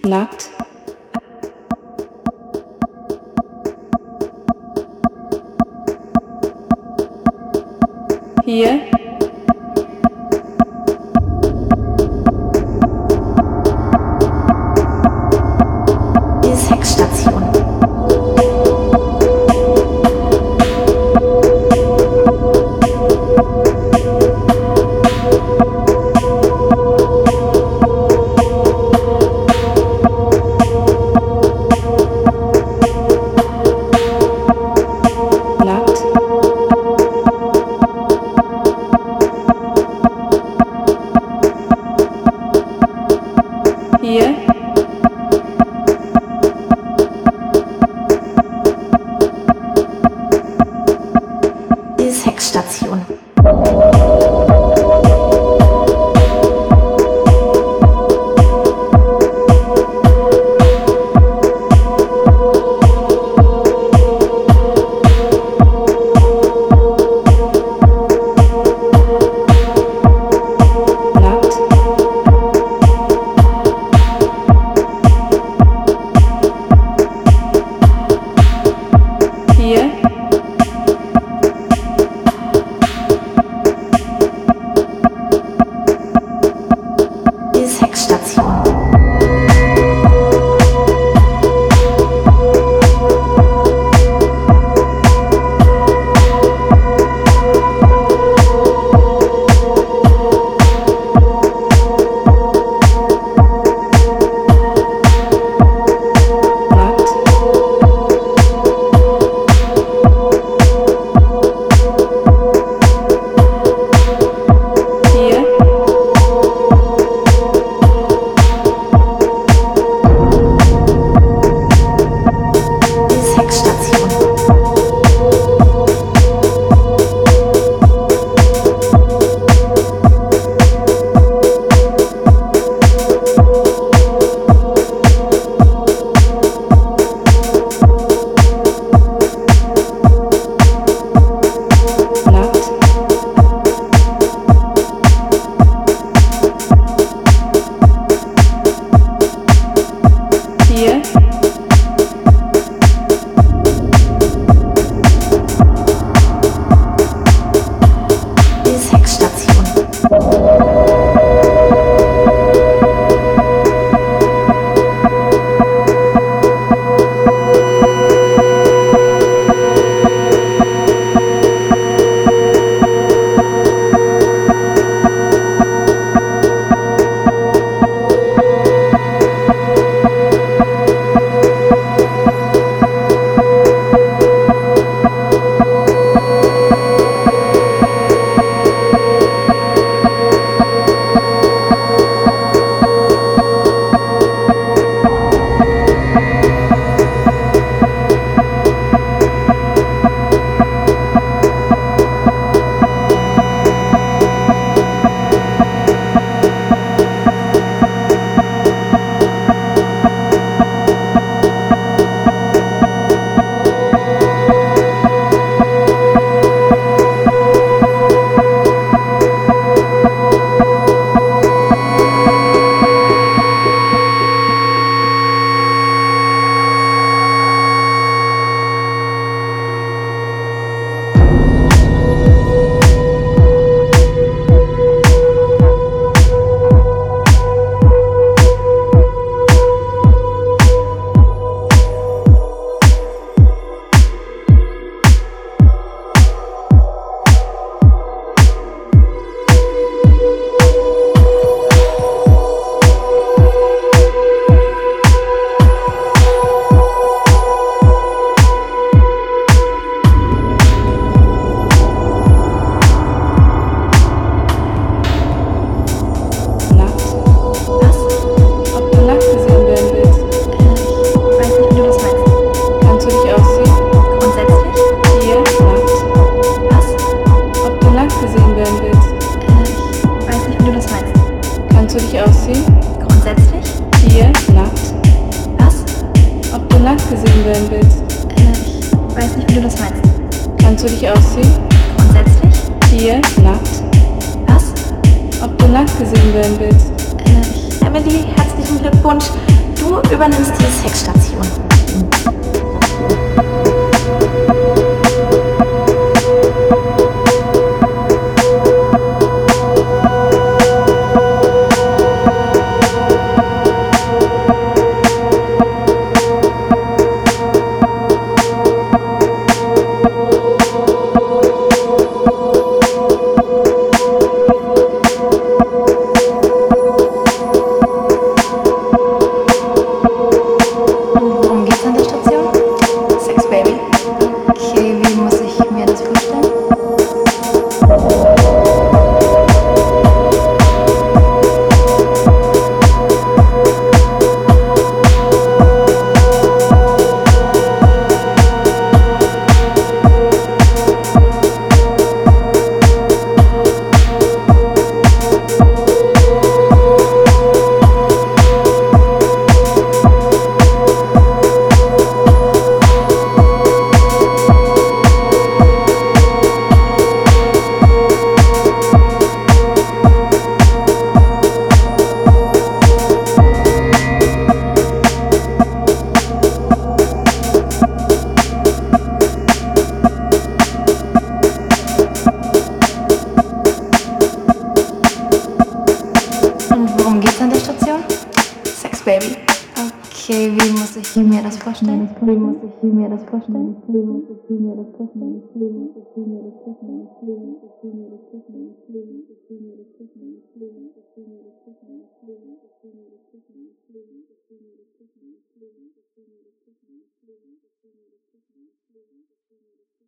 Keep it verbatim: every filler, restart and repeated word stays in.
Nackt. Hier. Die Sexstation. Hier. Die Sexstation. Hier. Die Sexstation. Hier. Die Sexstation. Kannst du dich ausziehen? Grundsätzlich? Hier, nackt. Was? Ob du nackt gesehen werden willst? Äh, ich weiß nicht, wie du das meinst. Kannst du dich ausziehen? Grundsätzlich? Hier, nackt. Was? Ob du nackt gesehen werden willst? Äh, Emily, herzlichen Glückwunsch. Du übernimmst die Sexstation. Worum geht's an der Station? Sex, Baby. Okay, wie muss ich mir das vorstellen? Und worum geht's an der Station? Sex, Baby. Okay, wie muss ich mir das vorstellen? Wie muss ich mir das vorstellen? Wie muss ich mir das vorstellen? Wie muss ich mir das vorstellen? Wie muss ich mir das vorstellen? Wie muss ich mir das vorstellen? Wie muss ich mir das vorstellen? Wie muss ich mir das vorstellen? Wie muss ich mir das vorstellen? Wie muss ich mir das vorstellen? Wie muss ich mir das vorstellen? Wie muss ich mir das vorstellen? Wie muss ich mir das vorstellen?